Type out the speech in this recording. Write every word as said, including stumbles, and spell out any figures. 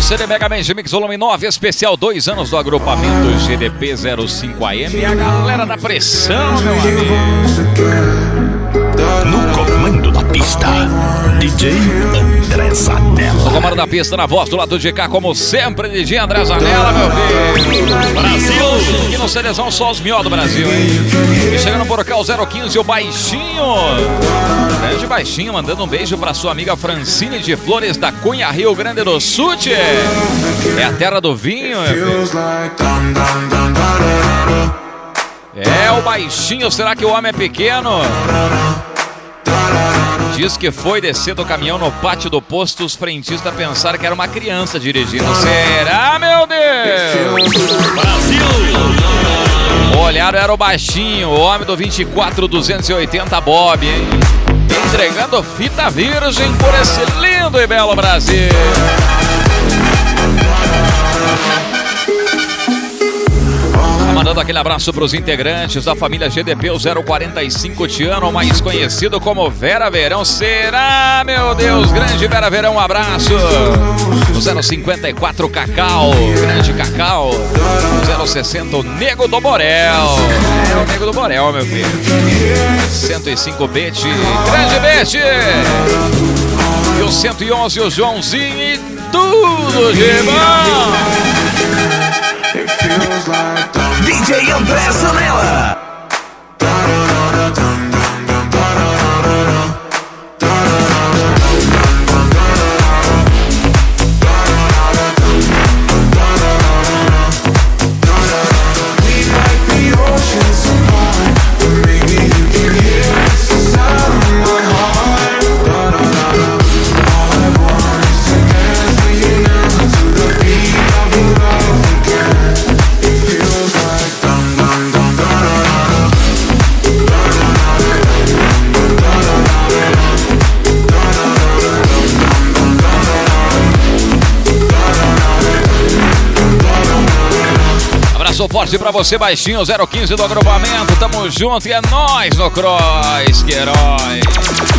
C D Mega Man Mix Volume nove, especial dois anos do agrupamento G D P zero cinco A M. E a galera da pressão, meu amigo. No comando da pista, D J André Zanella. No comando da pista, na voz do lado de cá, como sempre, D J André Zanella, meu filho. Brasil! Aqui no Cerezão, só os mió do Brasil, hein? E chegando por cá, o zero quinze, o Baixinho. Grande Baixinho, mandando um beijo pra sua amiga Francine de Flores, da Cunha, Rio Grande do Sul. Tchê. É a terra do vinho, meu filho. É o Baixinho, será que o homem é pequeno? Diz que foi descer do caminhão no pátio do posto, os frentistas pensaram que era uma criança dirigindo. Será, meu Deus? Brasil! Olharam, era o Baixinho, o homem do vinte e quatro duzentos e oitenta Bob, hein? Entregando fita virgem por esse lindo e belo Brasil. Mandando aquele abraço para os integrantes da família G D P, o zero quarenta e cinco Tiano, mais conhecido como Vera Verão. Será, meu Deus? Grande Vera Verão, um abraço. O zero cinquenta e quatro Cacau, grande Cacau. O zero sessenta, o Nego do Borel. É o Nego do Borel, meu filho. cento e cinco Bete, grande Bete. E o cento e onze, o Joãozinho, e tudo de bom. D J André Zanella. Abraço forte pra você, Baixinho, zero quinze do agrupamento. Tamo junto e é nóis no Cross, que herói.